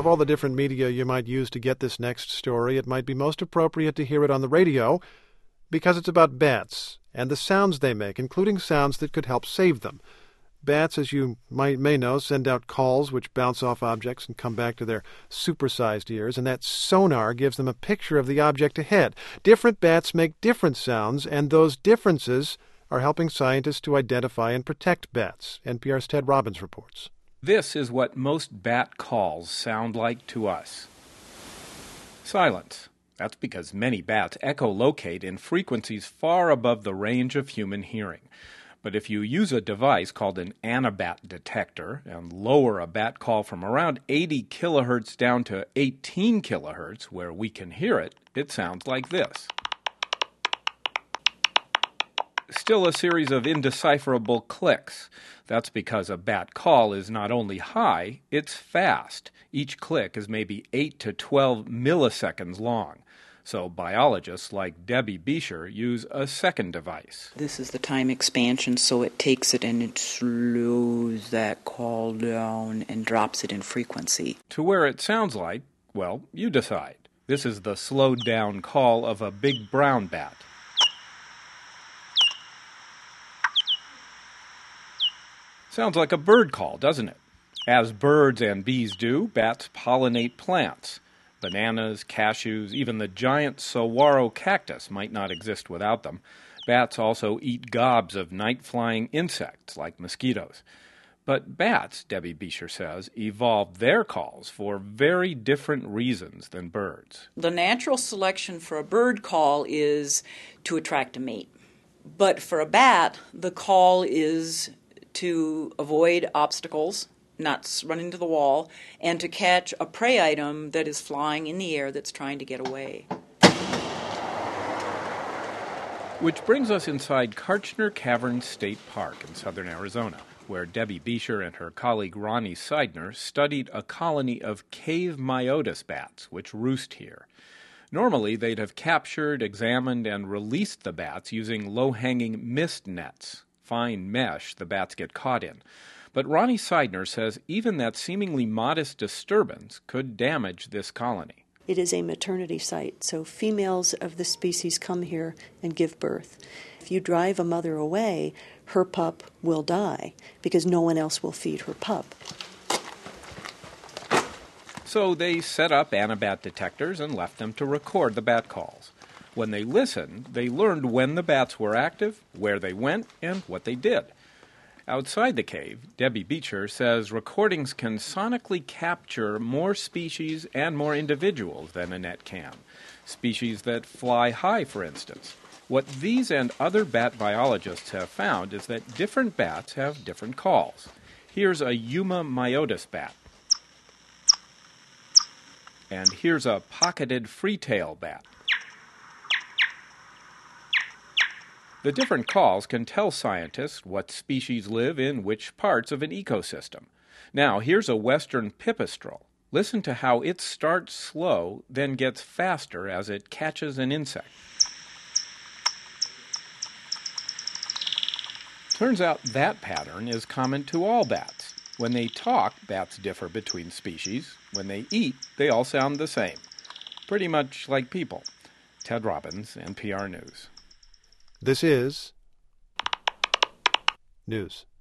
Of all the different media you might use to get this next story, it might be most appropriate to hear it on the radio because it's about bats and the sounds they make, including sounds that could help save them. Bats, as you may know, send out calls which bounce off objects and come back to their supersized ears, and that sonar gives them a picture of the object ahead. Different bats make different sounds, and those differences are helping scientists to identify and protect bats. NPR's Ted Robbins reports. This is what most bat calls sound like to us. Silence. That's because many bats echolocate in frequencies far above the range of human hearing. But if you use a device called an anabat detector and lower a bat call from around 80 kilohertz down to 18 kilohertz, where we can hear it, it sounds like this. Still a series of indecipherable clicks. That's because a bat call is not only high, it's fast. Each click is maybe 8 to 12 milliseconds long. So biologists like Debbie Beecher use a second device. This is the time expansion, so it takes it and it slows that call down and drops it in frequency. To where it sounds like, well, you decide. This is the slowed down call of a big brown bat. Sounds like a bird call, doesn't it? As birds and bees do, bats pollinate plants. Bananas, cashews, even the giant saguaro cactus might not exist without them. Bats also eat gobs of night-flying insects like mosquitoes. But bats, Debbie Beecher says, evolved their calls for very different reasons than birds. The natural selection for a bird call is to attract a mate. But for a bat, the call is to avoid obstacles, not run into the wall, and to catch a prey item that is flying in the air that's trying to get away. Which brings us inside Kartchner Caverns State Park in southern Arizona, where Debbie Beecher and her colleague Ronnie Seidner studied a colony of cave myotis bats, which roost here. Normally, they'd have captured, examined, and released the bats using low-hanging mist nets, fine mesh the bats get caught in. But Ronnie Seidner says even that seemingly modest disturbance could damage this colony. It is a maternity site, so females of the species come here and give birth. If you drive a mother away, her pup will die because no one else will feed her pup. So they set up anabat detectors and left them to record the bat calls. When they listened, they learned when the bats were active, where they went, and what they did. Outside the cave, Debbie Beecher says recordings can sonically capture more species and more individuals than a net can. Species that fly high, for instance. What these and other bat biologists have found is that different bats have different calls. Here's a Yuma myotis bat. And here's a pocketed freetail bat. The different calls can tell scientists what species live in which parts of an ecosystem. Now, here's a western pipistrelle. Listen to how it starts slow, then gets faster as it catches an insect. Turns out that pattern is common to all bats. When they talk, bats differ between species. When they eat, they all sound the same. Pretty much like people. Ted Robbins, NPR News. This is News.